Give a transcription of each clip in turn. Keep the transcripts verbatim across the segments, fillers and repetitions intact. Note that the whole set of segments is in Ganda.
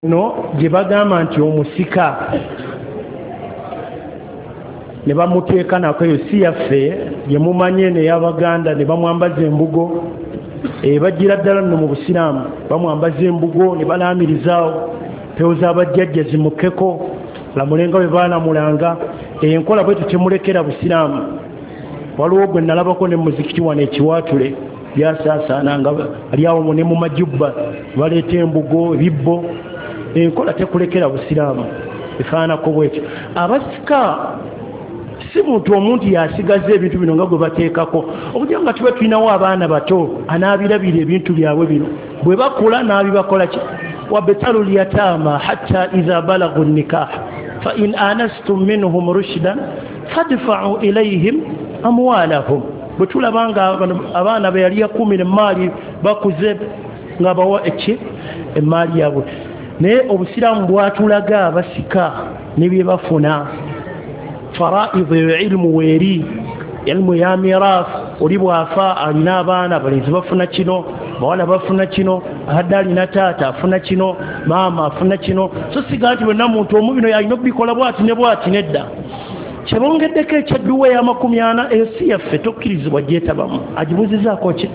no gye bagamba nti omusika ne bamuteeka nako eyo si yaffe gye mumanye ney'Abaganda ne bamwambaza embugo e bagira ddala nno mu busiraamu bamwambaza embugo ne balaamirizaawo pewo z'abajjajja zimukeko lamulenga bwe baalamulanga enkola bwe tutemulekera busiraamu. Waliwo gwe nalabako ne muzikiti wano ekiwaatule byasaasaana nga ali awo ne mu majjubba baleeta embugo ebibbo. Enkola tekulekera busiraamu efaanako bwekyo. Abasika si muntu omuntu yasigaza ebintu bino nga gwe bateekako okugira nga tuba tulinawo abaana bato anaabirabira ebintu byabwe bino bwe bakula n'abibakola ki wabtalu lyataama hatta idha balagu nikah fa in anastum minhum rushdan fadfa'u ilayhim amwalahum. bwe tulabanga abaana be yali yakumi emaali bakuze nga bawa eki emaali yabwe naye obusiraamu bwatulaga abasika ne bye bafuna faraidu ilmu weeri ilmu ya miraas oli bwafa alina abaana abalenzi bafuna kino bawala bafuna kino adde alina taata afuna kino maama afuna kino so siga nti bonna muntu omu bino alina okubikola bwati ne bwati nedda kyebongeddeko ekyadduwa ey'amakumi ana eyo si yaffe tokkirizibwa gyetabamu. Agibuuzizaako ki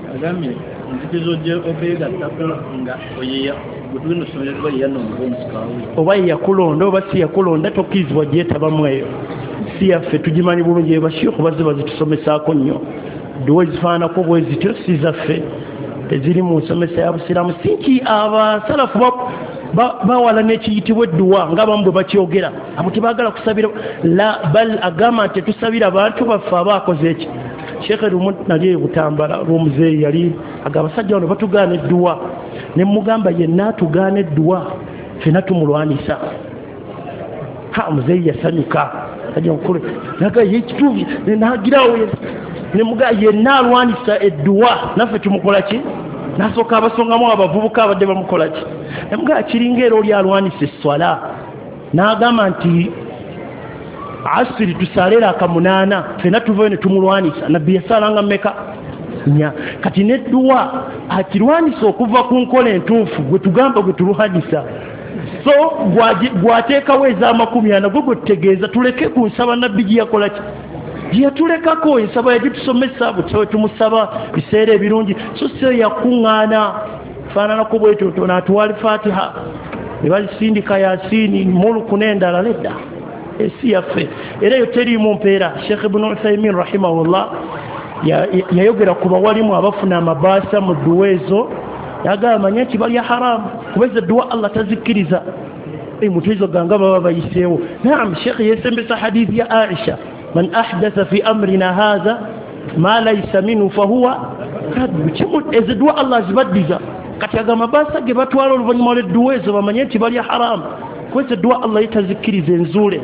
oba yakulonda oba si yakulonda tokkirizibwa gyetabamu eyo si yaffe tugimanyi bulungi ebashiikhu bazze bazitusomesaako nnyo dduwa ezifaanako bwe zityo si zaffe teziri mu nsomesa ya busiraamu. si nti abasalafu bawala n'ekiyitibwa edduwa ng'abamu bwe bakyogera abo tebaagala kusabira la bal agamba nti tetusabira bantu baffe abaakoze eki. Sheekhe lumu nali e Butambala lw'omuzeeyi yali agamba abasajja bano batugaana edduwa ne mugamba yenna atugaana edduwa ffenna tumulwanisa. ha omuzeeyi yasanyuka ajja nkulu naga yekituufu n'agirawo ne mugamba yenna alwanisa edduwa naffe tumukola ki n'asooka abasongamu abavubuka abadde bamukola ki ne mugamba kiringa era oli alwanisa esswala n'agamba nti asiri tusalera akamunaana ffenna tuvayo ne tumulwanisa nabbi yasalanga mmeka nya kati nedduwa akirwanisa okuva ku nkola entuufu gwe tugamba gwe tulwanisa so gwateekawo ez'amakumi ana gwe gwe tutegeeza tuleke ku nsaba nabbi gye yakola ki gye yatulekako ensaba yagitusomesa bwe tumusaba biseera ebirungi so si yakuŋŋaana faananako bwetyo n'atuwali fatiha ne balisindika yaasiini muluku n'endala nedda esi yaffe era eyo teriimu mpeera. Sheikh Ibn Uthaymin rahimahullah yayogera ku bawalimu abafuna amabaasa mu dduwa ezo yagamba manye nti balya haramu kubeza dduwa Allah tazikkiriza muntu ezo ganga baba bayiseewo. naam Sheikh yesembesa hadithi ya Aisha man ahdatha fi amrina hadha ma laysa minhu fahuwa raddu. kimu ezo dduwa Allah zibaddiza kati agamba amabaasa ge batwala oluvannyuma lw'edduwa ezo bamanye nti balya haramu kwese dua Allah yitazikiriza enzule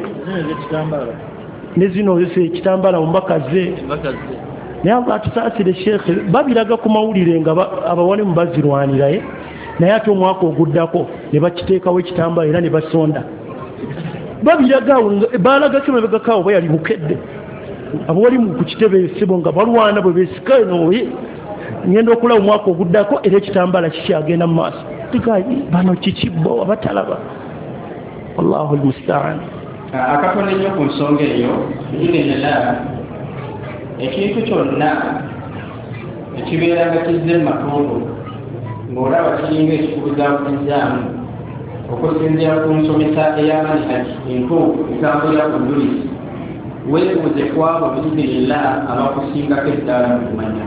nezino yose kitambala mbakaze naye atusaasire Sheikh babiraga ku mawulire nga abawale mbazirwaniraye naye ate omwaka oguddako ne bakiteekawo ekitambala era ne basonda babiraga baalaga kemabegakawo bwe yali bukedde abawali mu ku kitebe sibo nga balwana bwe beesikayo noye ngenda okulaba omwaka oguddako era ekitambala kikyagenda mu maaso tigayi bano kikibbo abatalaba Allahu almusta'an. akakona nnyo ku nsonga eyo bigenera ekintu kyonna ekibeera nga kizze mu matundu ng'olaba kiringa ekikubizaabulizzaamu okusinziira ku nsomesa ey'amanihaki entuufu etambulira ku njulizi weebuuze ku abo bigenera abakusingako eddaala mu kumanya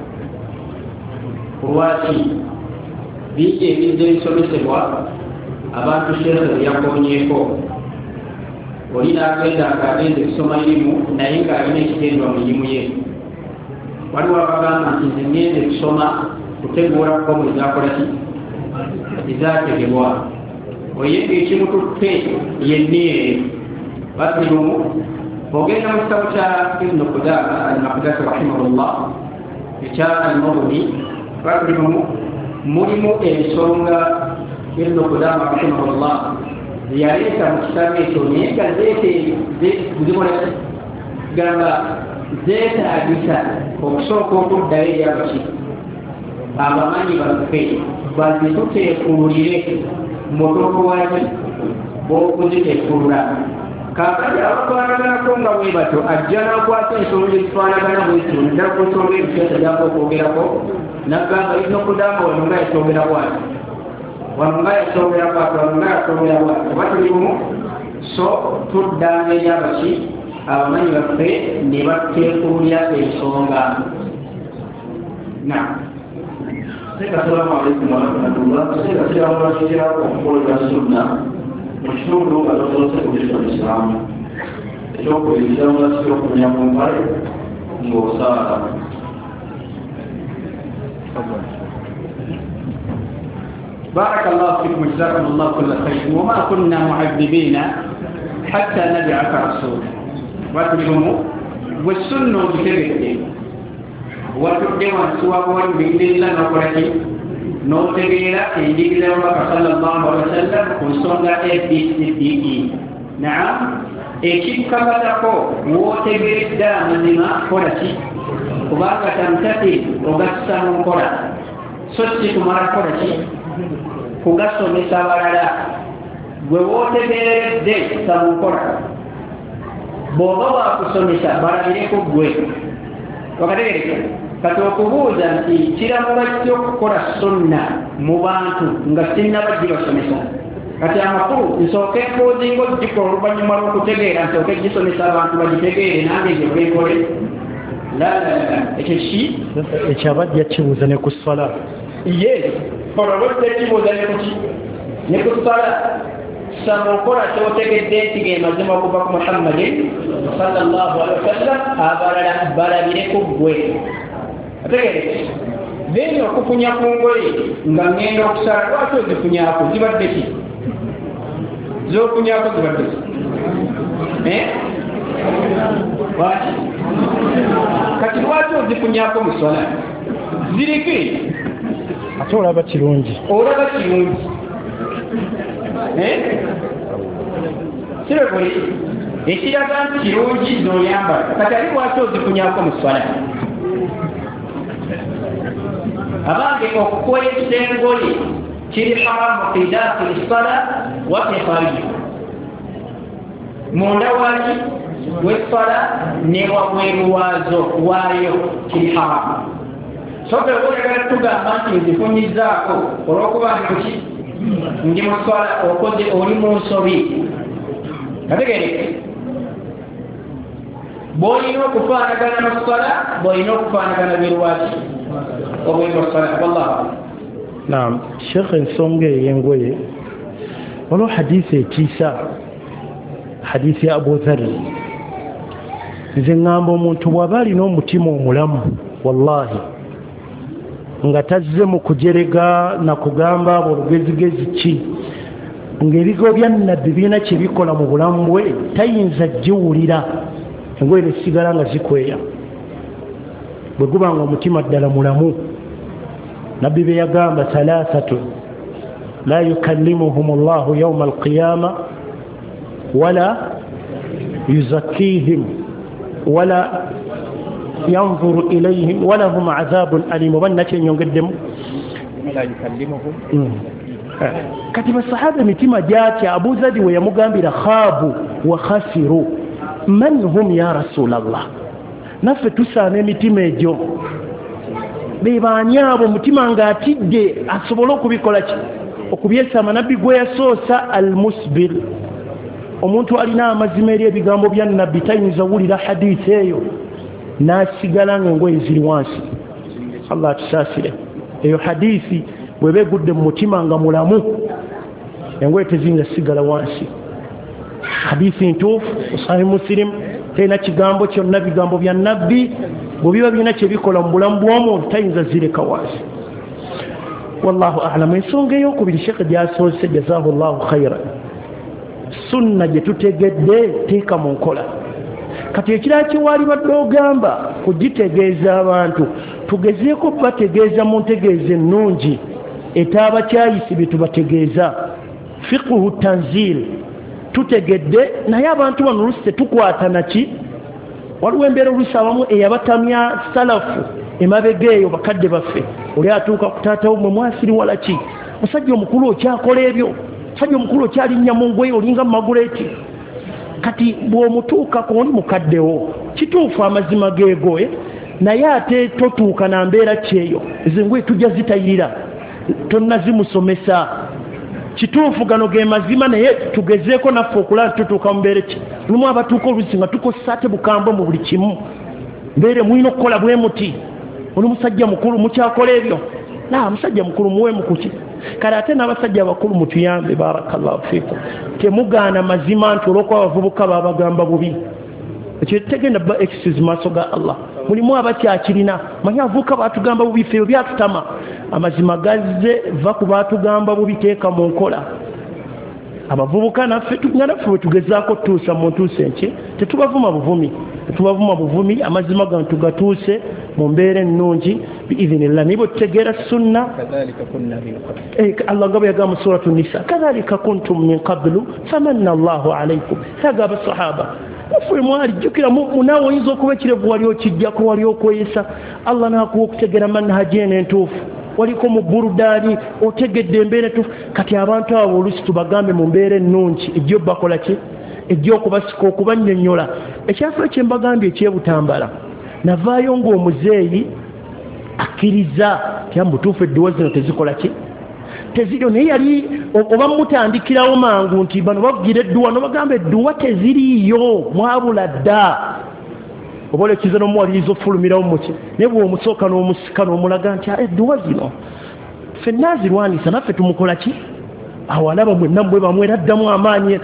lwaki biki ebizze ebisomesebwa abantu Sheikh yakonyeeko oli n'agenda ng'agenda ekusoma irimu naye ng'alina ekitendwa mu irimu ye. waliwo abagamba nti nze ngenda ekusoma kuteguula kkomu ezakola ki ezaategebwa oye ng'ekimututte yenniire basirumu ogenda mu kitabo kya Ibn Qudama al-Maqdisi rahimahullah ekya al-Mughni basirumu mulimu ensonga Ibn Qudama rahimahullah yaleeta mu kitabo ekyo naye nga zikola gamba zeetaagisa okusooka okuddayo eri abaki abamanyi baffe bazituteekuulire motoko waki bw'okuzitekulula kakati abatwalaganako nga bwe batyo ajja n'akwata ensonga ezitwalagana bwekino ddala ku nsonga ebiseesa gyako okwogerako naggamba inokudamba wano nga yasongera bwati wano nga yasongera bwati wano nga yasongera bwati oba tuli bumu so tuddanga eri abaki abamanyi baffe ne batekululya ensonga na Assalamu alaikum warahmatullah. Saya sedang belajar okulah sunnah. Mushroom dulu kalau selesai ujian Islam. Itu ujian masih punya mumpai, nggak usah. بارك الله فيكم جزاكم الله كل خير وما كنا معذبين حتى نبعث رسولا واتبعوا والسنة بكبيرة وتبدوا سوى قول بإذن الله نقرأتي نوتبيرا إنجيل الله صلى الله عليه وسلم وصنع بي سي بي نعم إكيب كبتكو وتبير دام لما قرأتي وباقى تمتقي وقصة من قرأ سوتي كمارا قرأتي kugasomesa abalala gwe wootegeredde samukola bw'oba waakusomesa balabireko gwe wakategereka kati okubuuza nti kiramuba kitya okukola sunna mu bantu nga sinnabajji basomesa kati amakulu nsooke embuuzinga ogikola oluvannyuma lw'okutegeera nsooke gisomesa abantu bagitegeere nange gye bwekole lalala ekyo ki ekyabajja kibuuza ne ku swala ye olwobadde kibuuza ne kuki ne ku swala samukola kyotegedde nti ge mazima okuva ku muhammadin sallallahu alaihi wasallam abalala balabireko gwe ategereke then okufunya ku ngoye nga ngenda okusala lwaki ozifunyako zibadde ki zofunyako zibadde ki lwaki kati lwaki ozifunyako mu swala ziriki ate olaba kirungi olaba kirungi sirebuli ekiraga nti kirungi zoyambala kati ali lwaki ozifunyako mu swala abange okukwesa engoye kiri haramu fi dakhili sala wa fi khariji munda waki wesala ne wabweru waazo waayo kiri haramu sobe oyagala tugamba nti nzifunyizaako olwokuba nti ndi mu swala okoze oli mu nsobi kategereke bw'olina okufaanagana mu swala bw'olina okufaanagana birwaki obwendo swala wallahu naam sheekh ensonga ey'engoye waliwo hadisi etiisa hadisi ya abu dhari nze ŋŋamba omuntu bw'aba alina omutima omulamu wallahi nga tazze mu kujerega na kugamba abo olugezigezi ki ng'ebigo bya nnabbi birina kye bikola mu bulamu bwe tayinza giwulira engoye ne sigala nga zikweya bwe guba nga omutima ddala mulamu nabbi be yagamba thalathatu la yukallimuhum llahu yauma alqiyama wala yuzakkihim wala yanzuru ilayhim walahum adhabun alim oba nakyenyongeddemu kati basahaba emitima gyatya abu zadi we yamugambira khaabu wa khasiru man hum ya rasulallah naffe tusaana emitima egyo bebaani abo omutima ng'atidde asobole okubikola ki okubyesama nabbi gwe yasoosa almusbil omuntu alina amazima eri ebigambo bya nabbi tayinza wulira hadiisi eyo n'asigala ng'engoye ziri wansi allah tusaasire eyo hadiisi bw'eba egudde mu mutima nga mulamu engoye teziyinza sigala wansi hadiisi ntuufu sahih muslim terina kigambo kyonna bigambo bya nabbi bwe biba birina kye bikola mu bulamu bw'omuntu tayinza zireka wansi wallahu alamu ensonga ey'okubiri sheekh gy'asoose jazaahu llahu khairan sunna gye tutegedde teeka mu nkola kati ekirala kiwaali badde ogamba kugitegeeza abantu tugezeeko bategeeza mu ntegeeza ennungi etaabakyayisi bye tubategeeza fiqhu tanzil tutegedde naye abantu bano olusi tetukwata naki waliwo embeera olusi abamu eyabatamya salafu emabega eyo bakadde baffe oli atuuka ku taatawo mwe mwasiri wala ki musajja omukulu okyakola ebyo musajja omukulu okyali nnyamungwe olinga maguleti kati bw'omutuukako oli mukaddewo kituufu amazima geego naye ate totuuka na mbeera kyeyo ezingwe tujja zitayirira tonnazimusomesa kituufu gano ge mazima naye tugezeeko naffe okulaba tutuuka mu mbeera ki lumu abatuuka oluusi nga tukozesa ate bukambwe mu buli kimu mbeere mulina okukola bwe muti oli musajja mukulu mukyakola ebyo na musajja mukulu muwe mukuki kale ate n'abasajja abakulu mutuyambe barakallahu fiikum temugaana mazima nti olwokuba abavubuka babagamba bubi ekyo tegenda ba excuse maaso ga Allah mulimu abakyakirina manyi avubuka batugamba bubi ffe byatutama amazima gazze va ku batugamba bubi teeka mu nkola abavubuka naffe tugenda ffe tugezaako tutuusa mu ntuusa enki tetubavuma buvumi tetubavuma buvumi amazima gano tugatuuse mu mbeera ennungi biidhinillah nibo tutegeera sunna Allah nga bwe yagamba mu suratu nisa kadhalika kuntum min qablu famanna Allahu alaykum sagaba sahaba ffe mwali jjukira munaawe oyinza okuba ekirevu wali okijjako wali okweyisa Allah n'akuwa okutegeera manhaji eno entuufu waliko mu burudaani otegedde embeera entuufu kati abantu abo oluusi tubagambe mu mbeera ennungi ejjo bakola ki ejjo okubasika okubannyonnyola ekyafa ekyembagambye ekyebutambala navaayo ng'omuzeeyi akkiriza tya mubutuufu edduwa zino tezikola ki teziriyo naye yali oba mutandikirawo mangu nti bano bavugira edduwa nobagamba edduwa teziriiyo mwabula dda oba olekiza n'omuwaliriza ofulumirawo muki naye bw'omusooka n'omusika n'omulaga nti edduwa zino ffenna azirwanisa naffe tumukola ki awalaba mwenna mwe bamwe raddamu amaanyi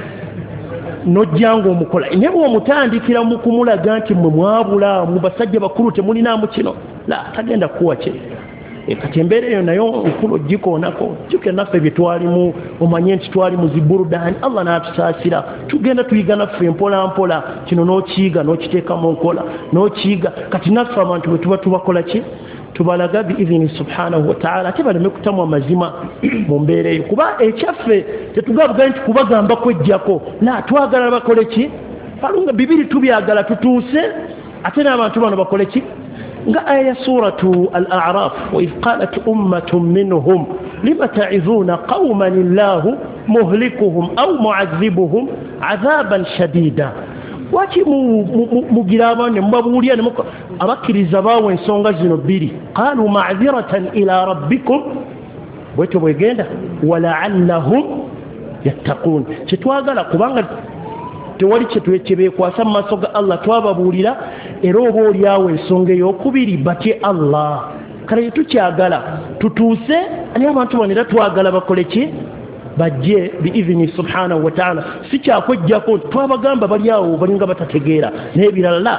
nojjanga omukola naye bw'omutandikira mu kumulaga nti mwe mwabula mu basajja bakulu temulinaamu kino la tagenda kuwa ki kati embeera eyo nayo nkulu ogikoonako jjuke naffe bye twalimu omanye nti twali mu ziburudaani Allah n'atusaasira tugenda tuyiga naffe mpola mpola kino n'okiyiga n'okiteeka mu nkola n'okiyiga kati naffe abantu bwe tuba tubakola ki tubalaga biidhini subhanahu wa ta'ala ate baleme kutamu amazima mu mbeera eyo kuba ekyaffe tetugavuga nti kubagamba kwejjako na twagala bakole ki balunga bibiri tubyagala tutuuse ate n'abantu bano bakole ki nga aya suratu al-a'raf wa idh qalat ummatun minhum lima ta'izuna qauman illahu muhlikuhum aw mu'adhibuhum 'adhaban shadida waki mugira abane mubabuulira ne abakkiriza baawe ensonga zino bbiri qalu ma'dhiratan ila rabbikum bweto bwegenda wala'allahum yattaqun kitwagala kubanga tewali kyebeekwasa mu maaso ga Allah twababuulira era oba oliawo ensonga ey'okubiri batye Allah kale tukyagala tutuuse naye abantu bano era twagala bakole ki bajje biidhini subhanahu wa ta'ala si kyakwejjako twabagamba bali awo balinga batategeera naye birala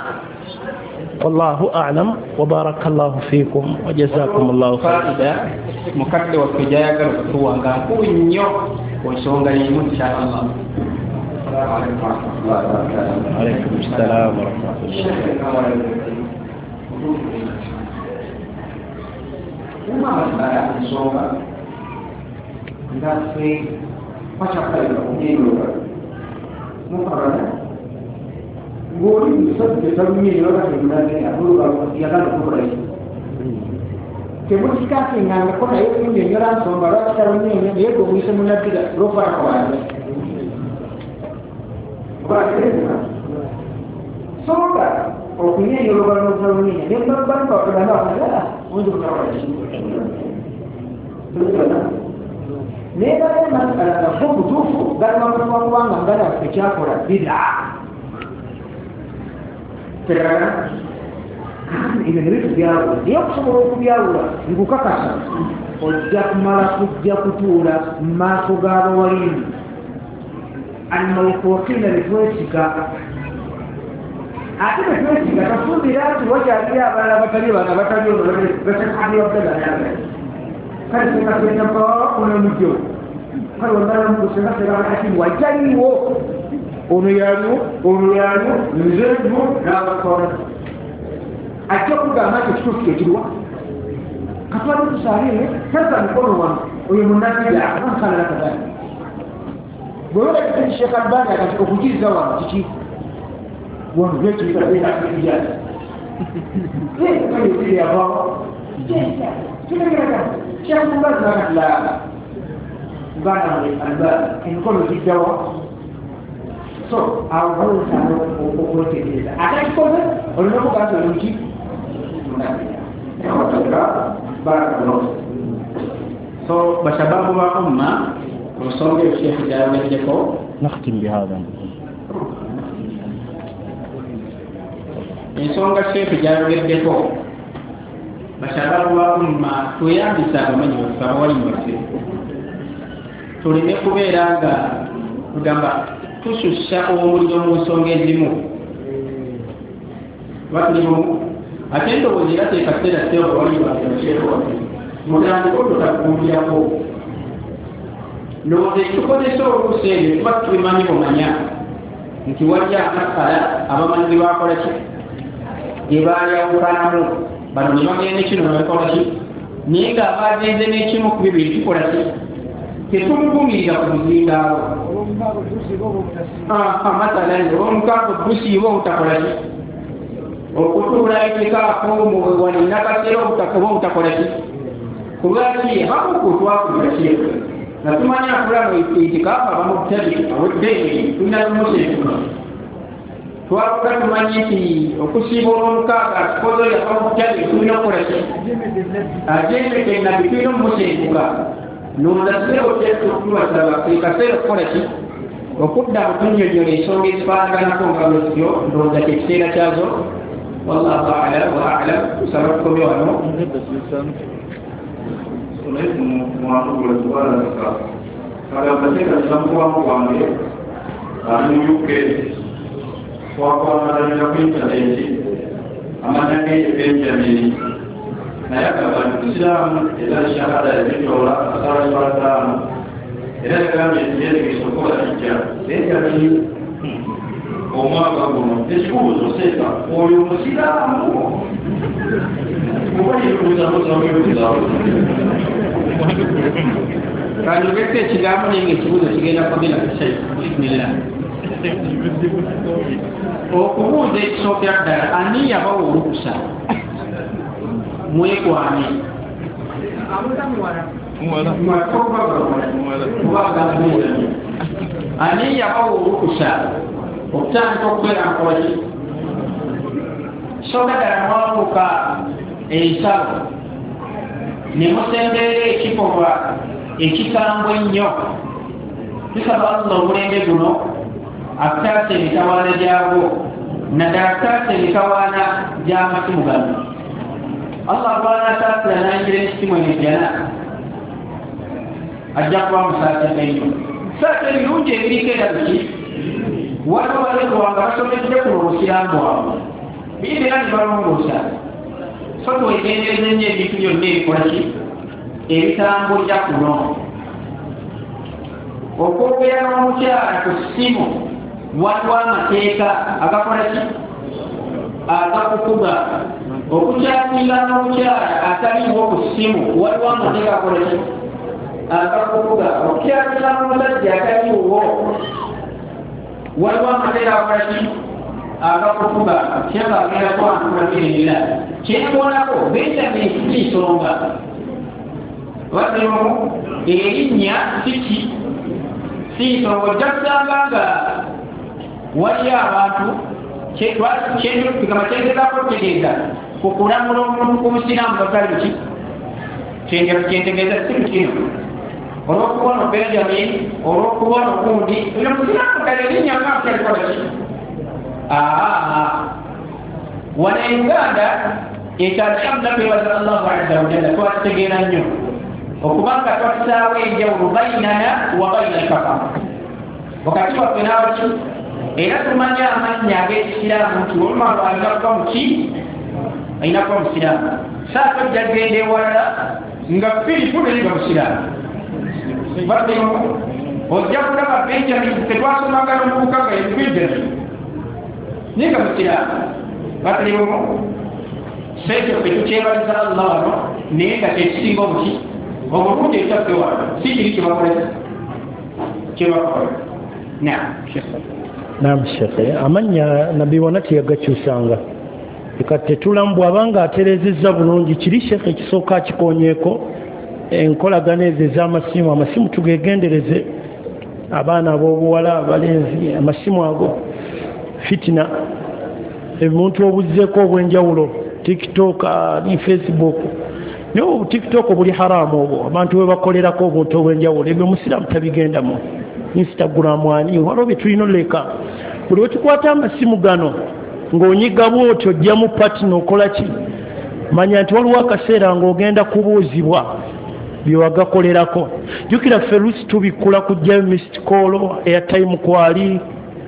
wallahu a'lam wa barakallahu fiikum wa jazakumullahu khairan mukadde waffe gyayagala okutuwanga nkulu nnyo ku nsonga y'emu inshallah. عليكم السلام ورحمة الله. Uma masalah insomma, nggak sih macam apa itu juga. Mungkin gori bisa kita minyak orang sebenarnya dulu kalau dia kan berkurang. Kemudian kita ingat kalau itu minyak orang sombara sekarang ini dia gori bisa mulai tidak berubah kawan. Sombara, opini yang orang orang ini dia berubah kalau dah ada untuk kawan. Nega ema fuku tufu gari mamuwa kuwanga ngana kuchakura bid'a tegana ile nibitu byawo niyo kusobola okubyawula nikukakasa ojja kumala kujja kutuula mu maaso g'abawalimu almawfuuqiina betwesiga ate betwesiga tafumbira nti wakyali abalala batali bana batali ono batakaliwabdala kale sekagenda mpawawa ono mujjo kale wandala mugusena seraba ati wajaliwo ono yaliwo ono yaliwo nzeewo n'abakora ajja kugamba nti ekituufu kyekiriwa katwali tusaaliire tasa mukono wano oyo munabija akankalala kadali bwewera kiteki Sheikh Albani akati okukiriza wano kiki wano gekirikaeakijazi kale yavaawo kitegeraga Sheikh Albani nakati la bana alba emikono giddawa so awubuusaano okwetegereza ate kikoze olina okugaza oluki so bashababu ba umma kusonga Sheikh jawaddeko نختم بهذا ensonga Sheikh jawaddeko bashababu ba umma tuyambisa abamanyi baffe abawalimu baffe tuleme kubeera nga tugamba tusussa omuliro mu nsonga ezimu batulimu ate ndowooza era teekaseera seo abawalimu baffe basheeko baffe mutandika otutakumbirako ndowooza ekitukozesa oluusi ebyo tuba tubimanyi bumanya nti wali amasala abamanyi bakola ki ge balyawukanamu bano ne bagenda kino nebakola ki naye ng'abagenze n'ekimu ku bibiri tukola ki tetumugumirira ku muzindalo masalani olwomukaago gusiiba obutakola ki okutuula ekikaako wano nakaseera obutakoba obutakola ki kulwaki bakukutwakula kyeku natumanya akulamu itikaako abamubtadi aweddeeri tulina lumuseetuno twakuga tumanyi nti okusiiba olwomukaaga kikozo yabamubtadi tulina okukola ki ajendeke nabbi tulina omumuseetuka nondaseo kyekutubasaba ekaseera okukola ki okudda mutunyonyola ensonga ezifaanaganako nga lwezityo ndowooza kyekiseera kyazo wallahu alam wa alam tusaba tukomye wano agabateekakisamukubamu kwange ali mu uk twakwamatanira ku intaneti amanya geyo benjamin naye agamba nti musiraamu era shahada yabitoola asalaibalataano era yagambye nti yetegesa okukola kijja benjamin omwaka guno ekibuuzo seeka oyo musiraamu kuba yebuuzamuzamubuuzawo kandi ogete ekigambo naye ngaekibuuzo kigenda kugenda kushayi bismillah okubuuza ekisookera ddala ani yabawa olukusa mwekwane ani yabawa olukusa okutandika okubeera nkolaki sooka ddala mwabuuka ensalo ne musemberera ekikolwa ekikambwe ennyo tusaba Allah omulembe guno akutaasa emitawaana gyagwo naddala akutaasa emitawaana gy'amasimu gano Allah agwana ataasira nayingira ekitimu enejjana ajja kuba musaasira ennyo saasa ebirungi ebiriko era biki waliwo balekowanga basomedde kuno obusiraamu bwabwe bibeera ne balongoosa so twegendereza ennyo ebintu byonna ebikola ki ebitambulira kuno okwogera n'omukyala ku ssimu waliwo amateeka agakola ki agakukuga okukyasinga n'omukyala ataliwo ku ssimu waliwo amateeka akola ki agakukuga okukyasinga n'omusajja ataliwo waliwo amateeka akola ki agakukuga kyeba agenda kwantulamirira kyekubonako benjamin kisonga walimu erinnya kiki siisonga ojja kusanga nga waliyo abantu kyentukigama kyengezaako okutegeeza ku kulamula omuntu ku busiraamu bakali ki kyentegeeza siku kino olw'okubona benjamin olw'okubona ogundi oyo musiraamu kale erinnya ngaakyalikola ki wano enganda ekyalhamda twebaza allahu azza wajalla twakitegeera nnyo okubanga twatusaawo enjawulo bainana wa baina alkafara wakati waffe n'abaki era tumanya amannya ag'ekisiraamu nti olumalo alina kuba muki alina kuba musiraamu saako ojja genda ewalala nga firifu naye nga musiraamu bademu ojja kulaba benjamin tetwasomaga n'omubuka nga yebigwidderu naye nga musiraamu bademu sekyo fe tukyebaliza allah wano naye nga kyekisinga obuki obulungi ekyaffe wano si kiri kyebakolesa kyebakola naam shekhe amanya nabbi wona teyagakyusanga eka tetulamu bw'abanga aterezezza bulungi kiri shekhe ekisooka akikonyeeko enkolagana ezo ez'amasimu amasimu tugegendereze abaana ab'obuwala abalenzi amasimu ago fitina omuntu obuzzeeko obwenjawulo tiktok ni facebook naye obu tiktok buli haramu obwo abantu bwe bakolerako obuntu obwenjawulo ebyo musiraamu tabigendamu instagram ani waliwo bye tulina oleka buli we tukwata amasimu gano ng'onyiga bwoti ojja mu patina okola ki manya nti waliwo akaseera ng'ogenda kubuuzibwa byewagakolerako jjukira ffe lusi tubikkula kujjayo missed call airtime kwali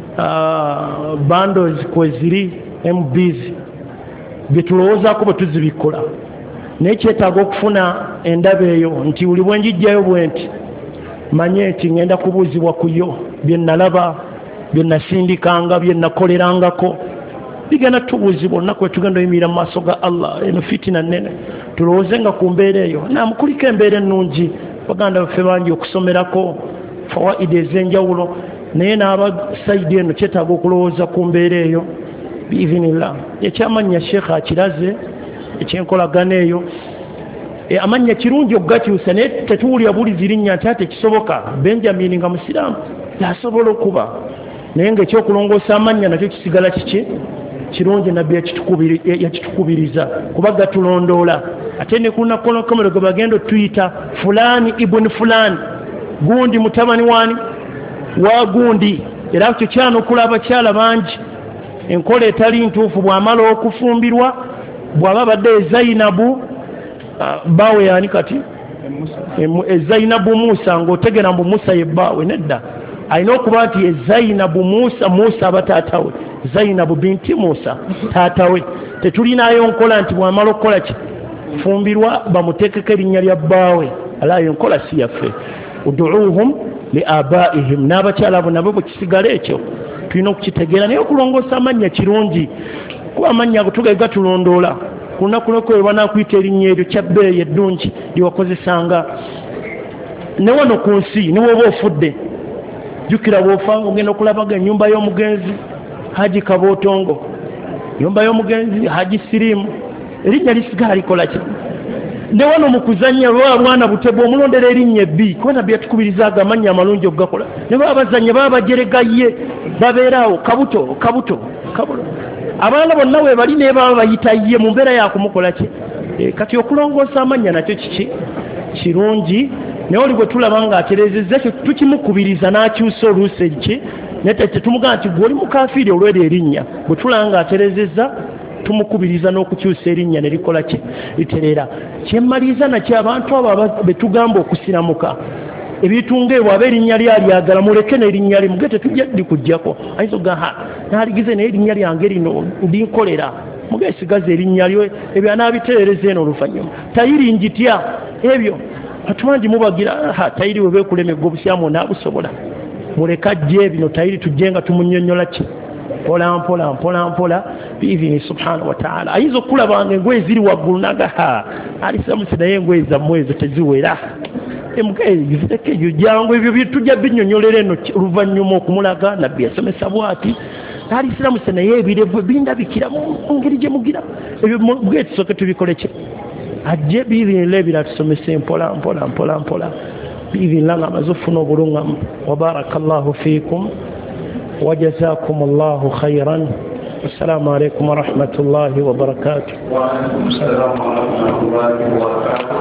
uh, bundles kweziri mbs bye tulowoozaako bwe tuzibikkola naye kyetaaga okufuna endaba eyo nti buli bwe njijjayo bwe nti manye nti ngenda kubuuzibwa ku yo bye nalaba bye nasindikanga bye nakolerangako bigenda tubuuzibwa olunaku lwe tugenda oyimirira mu maaso ga allah eno fitina nnene tulowooze nga ku mbeera eyo namukuliko embeera ennungi baganda baffe bangi okusomerako fawaidi ez'enjawulo naye n'aba sayidi eno kyetaaga okulowooza ku mbeera eyo biizinillah ekyamannya sheekha akiraze ekyenkolagana eyo e, amannya kirungi okugakyusa naye tetuwulira bulizi linnya nti ate kisoboka benjamin nga musiraamu yasobola okuba naye ngaekyokulongoosa amannya nakyo kisigala kiki kirungi nabbi yakitukubiriza kuba gatulondoola ate ne kunakonokomero gwe bagenda otuyita fulani ibuni fulani gundi mutabani wani wa gundi era kyo kyanukula abakyala bangi enkola etali ntuufu bw'amala okufumbirwa bw'aba badde ezainabu baawe yani kati ezainabu musa ng'otegera mbu musa ye baawe nedda alina okuba nti ezainabu musa musa aba taatawe zainabu binti musa taatawe tetulinayo nkola nti bw'amala okukola ki fumbirwa bamuteekeko erinnya lya bbaawe alayo nkola si yaffe uduuhum li abaihim n'abakyala abo nabo bwe kisigala ekyo tulina okukitegeera naye okulongoosa amannya kirungi kuba amannya ago tugaye gatulondoola ku lunaku lwekwe banakuyita erinnya eryo kyabbeeyi eddungi lyewakozesanga ne wano ku nsi ne woba ofudde jjukira bw'ofa ogenda okulabaga ennyumba y'omugenzi haji kabootongo nyumba y'omugenzi haji sirimu erinnya lisigala likola ki ne wano mu kuzannya lwa bwana butebwa omulondera erinnya ebbi kuba nabbi yatukubirizaga amannya amalungi okugakola ne baba bazannya baba bajeregaye babeeraawo kabuto kabuto kabuto abaana bonna we bali naye baba bayita ye mu mbeera yakumukola ki e, kati okulongoosa amannya nakyo kiki kirungi naye oli bwe tulaba ng'aterezezza ekyo tukimukubiriza n'akyusa oluusi eki naye tetumugamba nti gwe oli mukafiiri olw'eryo erinnya bwe tulaba ng'aterezezza tumukubiriza n'okukyusa erinnya ne likola ki litereera kyemmaliriza nakyo abantu abo betugamba okusiramuka ebitunga ebyo aba erinnya lyalyagala muleke n'erinnya limu ge tetujja likuggyako ayinza okugaa naaligize naye erinnya lyange lino ndinkolera mugesigaza erinnya lyo ebyo anaabitereereza eno oluvannyuma tayiri njitya ebyo atumangi mubagira ha tayiri we beekulemegga obusyamu naabusobola muleka jje bino tayiri tujje nga tumunyonnyola ki mpola mpola mpola mpola biizini subhanahu wa ta'ala ayinza okulabanga engoye ziri waggulu naga ha alisamusi naye engoye zammwe ezo teziwera emugezireko ebyo jangu ebyo tujja binnyonnyolera eno oluvannyuma okumulaga nabbi yasomesa bwati alisiramusi naye ebirevu bindabikira mu ngeri gye mugira ebyo bwe tusooke tubikole ki ajje biizinillah ebira tusomese mpola mpola mpola mpola biizinillah ng'amaze ofuna obulungamu wabarakallahu fiikum وجزاكم الله خيرا السلام عليكم ورحمة الله وبركاته وعليكم السلام ورحمة الله وبركاته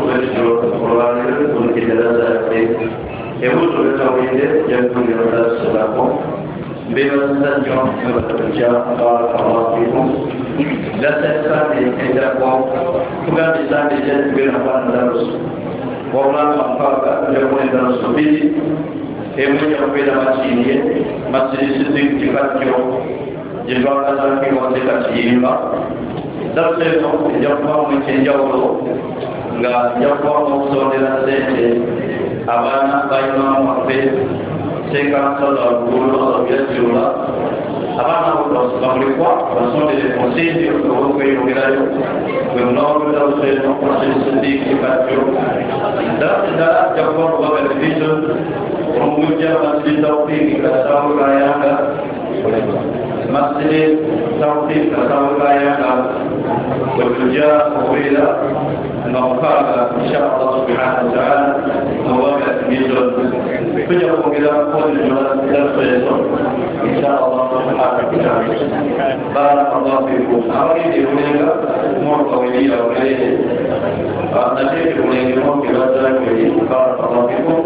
يقول التوحيد يقول السلام بمسجد وبركاته بارك الله فيكم لا تستطيع إدراكم كما تستطيع بنفان درس والله أنفاق يقول درس به Emu yang beda masjid ini, masjid sedikit dekat jauh, jauh asal kita dekat sini lah. Dan saya tahu jauh macam jauh tu, enggak jauh maksud dia sahaja. Abang bayi mama mampir, sekarang salah guru atau biasa jula. Abang aku terus balik kuat, langsung dia masjid dia tu kau kira tu, kau nak kita saya masjid sedikit dekat jauh. Dan tidak jauh bagai itu. Mengucap masjid Taufik Kasau Raya Masjid Taufik Kasau Raya والفجاء وغيره المغفرة إن شاء الله سبحانه وتعالى مواقع بيزول فجأة إلى قول الجوال إلى الخيزون إن شاء الله سبحانه وتعالى. بارك الله فيكم. أريد إليك مرقوية وغيره نتيجة إليك مرقوية وغيره. بارك الله فيكم.